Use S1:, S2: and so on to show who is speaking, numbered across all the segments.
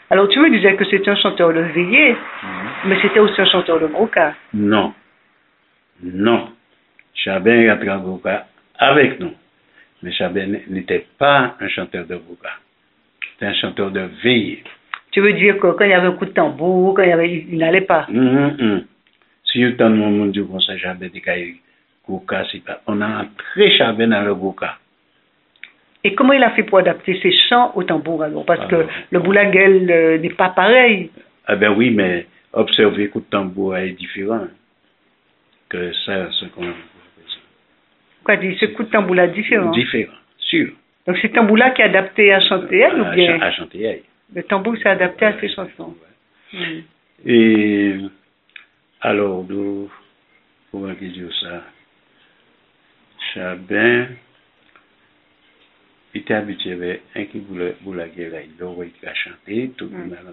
S1: Alors tu me disais que c'était un chanteur de veillée, mais c'était aussi un chanteur de grouka.
S2: Non. Non. Chabin rentre en grouka avec nous. Mais Chabin n'était pas un chanteur de grouka. C'était un chanteur de veillée.
S1: Tu veux dire que quand il y avait un coup de tambour, il n'allait pas.
S2: Si il y a un moment du conseil Chabin dit qu'il grouka, c'est pas. On a entré Chabin dans le grouka.
S1: Et comment il a fait pour adapter ses chants au tambour alors? Parce que le boulaguel n'est pas pareil.
S2: Ah ben oui, mais observer coup de tambour est différent que ça, ce qu'on...
S1: Quoi dire, ce coup de tambour là différent?
S2: Différent, sûr.
S1: Donc c'est tambour là qui est adapté à chanter elle ou bien?
S2: À chanter elle.
S1: Le tambour s'est adapté à ses chansons.
S2: Et alors, comment dire ça? Chabin il était habitué avec un qui voulait la guerre, il aurait chanté, tout le monde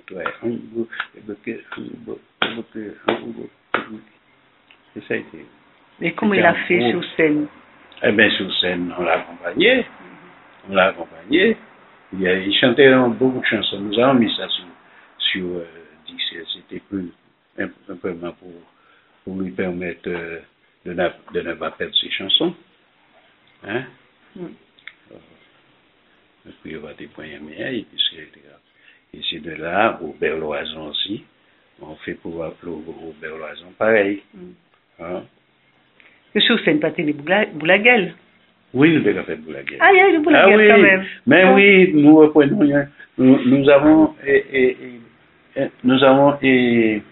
S2: c'est ça été.
S1: Et comment il a fait sur scène?
S2: Eh bien, sur scène, on l'a accompagné. Il chantait beaucoup de chansons. Nous avons mis ça sur disque. C'était simplement pour lui permettre de ne pas perdre ses chansons. Hein? Et puis, il va des points et c'est de là, au Berloison aussi, on fait pour au Berloison pareil. Hein?
S1: Le sur scène, pas les boulaguel.
S2: Oui, nous avons fait boulaguel.
S1: Ah, il y a du boulaguel
S2: oui,
S1: quand même.
S2: Mais oui, nous reprenons, nous avons